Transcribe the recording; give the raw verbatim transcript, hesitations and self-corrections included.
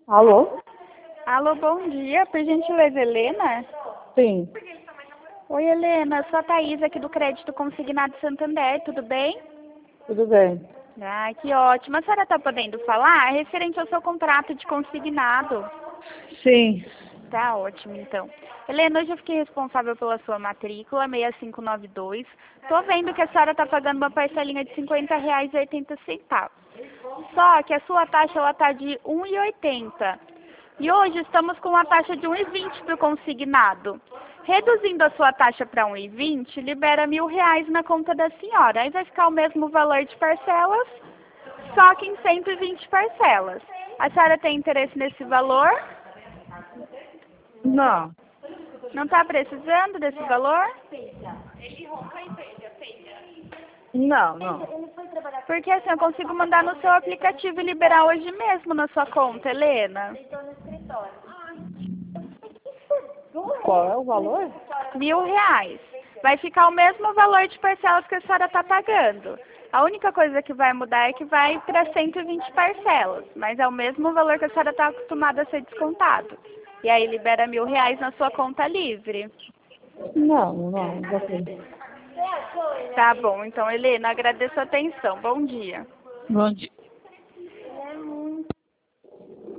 Alô? Alô, bom dia. Por gentileza, Helena? Sim, Oi, Helena. Sou a Thaís aqui do Crédito Consignado Santander. Tudo bem? tudo bem. Ah, que ótimo. A senhora está podendo falar? É referente ao seu contrato de consignado. Sim, Tá ótimo, então. Helena, hoje eu fiquei responsável pela sua matrícula seis cinco nove dois. Tô vendo que a senhora está pagando uma parcelinha de cinquenta reais e oitenta centavos. Só que a sua taxa ela tá de um e oitenta. E hoje estamos com uma taxa de um e vinte para o consignado. Reduzindo a sua taxa para um e vinte, libera mil reais na conta da senhora. Aí vai ficar o mesmo valor de parcelas, só que em cento e vinte parcelas. A senhora tem interesse nesse valor? não, Não está precisando desse valor? não, não. Porque assim, eu consigo mandar no seu aplicativo e liberar hoje mesmo na sua conta, Helena. Qual é o valor? Mil reais. Vai ficar o mesmo valor de parcelas que a senhora está pagando. A única coisa que vai mudar é que vai para cento e vinte parcelas, mas é o mesmo valor que a senhora está acostumada a ser descontado. E aí libera mil reais na sua conta livre. Não, não, já sei. Tá bom, então, Helena, agradeço a atenção. Bom dia. Bom dia.